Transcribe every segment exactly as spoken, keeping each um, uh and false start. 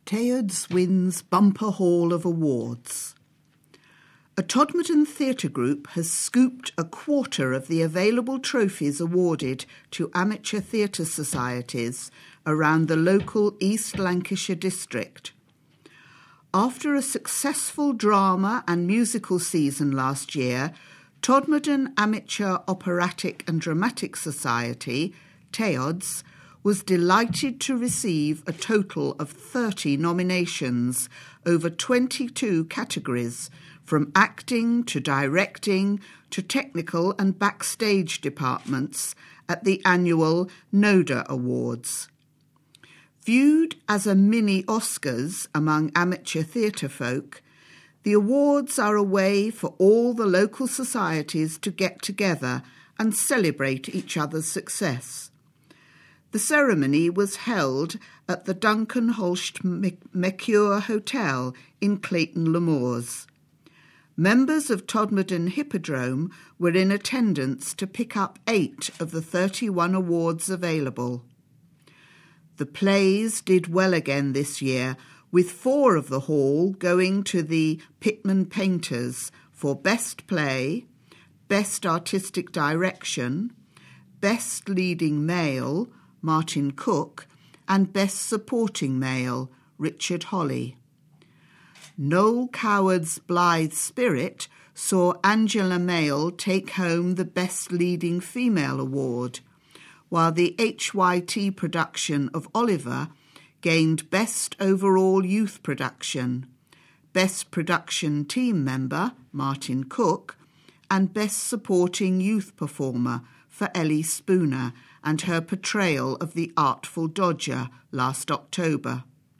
Teods wins Bumper Haul of Awards. A Todmorden theatre group has scooped a quarter of the available trophies awarded to amateur theatre societies around the local East Lancashire district. After a successful drama and musical season last year, Todmorden Amateur Operatic and Dramatic Society, Teods, was delighted to receive a total of thirty nominations over twenty-two categories, from acting to directing to technical and backstage departments at the annual NODA Awards. Viewed as a mini Oscars among amateur theatre folk, the awards are a way for all the local societies to get together and celebrate each other's success. The ceremony was held at the Duncan Holst Mercure Hotel in Clayton Le Moors. Members of Todmorden Hippodrome were in attendance to pick up eight of the thirty-one awards available. The plays did well again this year, with four of the hall going to the Pitman Painters for Best Play, Best Artistic Direction, Best Leading Male, Martin Cook, and Best Supporting Male, Richard Holly. Noel Coward's Blithe Spirit saw Angela Mayle take home the Best Leading Female award, while the H Y T production of Oliver gained Best Overall Youth Production, Best Production Team Member, Martin Cook, and Best Supporting Youth Performer for Ellie Spooner and her portrayal of the Artful Dodger last October.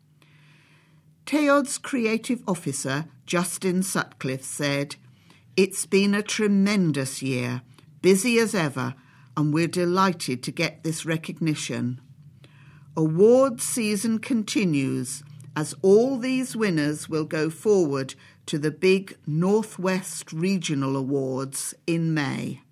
Teods Creative Officer Justin Sutcliffe said, "It's been a tremendous year, busy as ever, and we're delighted to get this recognition. Awards season continues as all these winners will go forward to the big Northwest Regional Awards in May."